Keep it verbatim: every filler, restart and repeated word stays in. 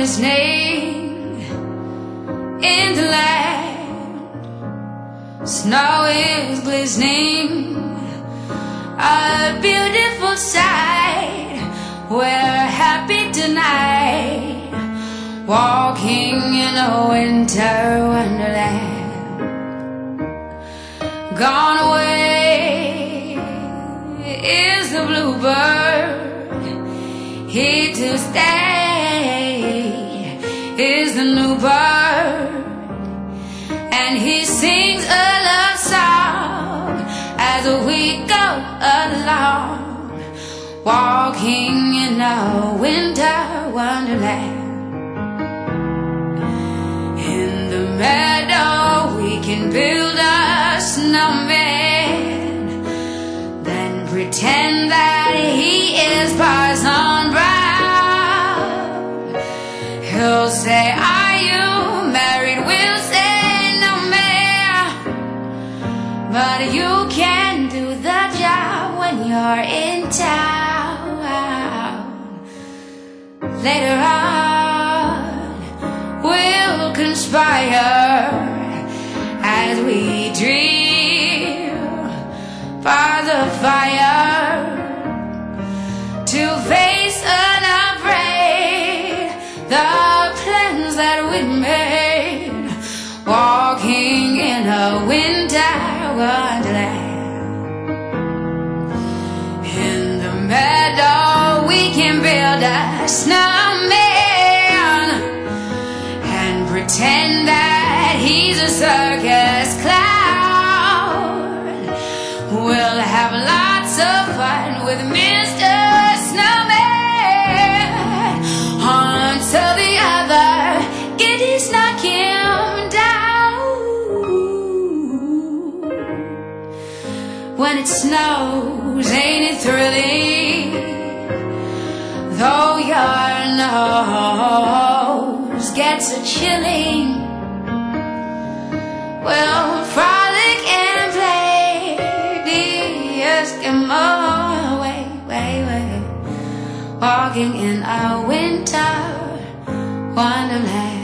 his name in the land. Snow is glistening, a beautiful sight. We're happy tonight, walking in a winter wonderland. Gone away is the bluebird, here to stay is the new bird, and he sings a love song as we go along, walking in a winter wonderland. In the meadow we can build a snowman, then pretend that he is Parson Brown. He'll say, are you married? We'll say, no ma'am. But you can do the job when you're in town. Later on we'll conspire as we dream by the fire, to face unafraid the plans that we made, walking in a winter wonderland. In the meadow we can build a snowman and pretend that he's a circus clown. We'll have lots of fun with Mister Snowman until the other giddies knock him down. When it snows, ain't it thrilling? Though your nose gets a chilling, we'll frolic and play the Eskimo way, way, way, walking in our winter wonderland.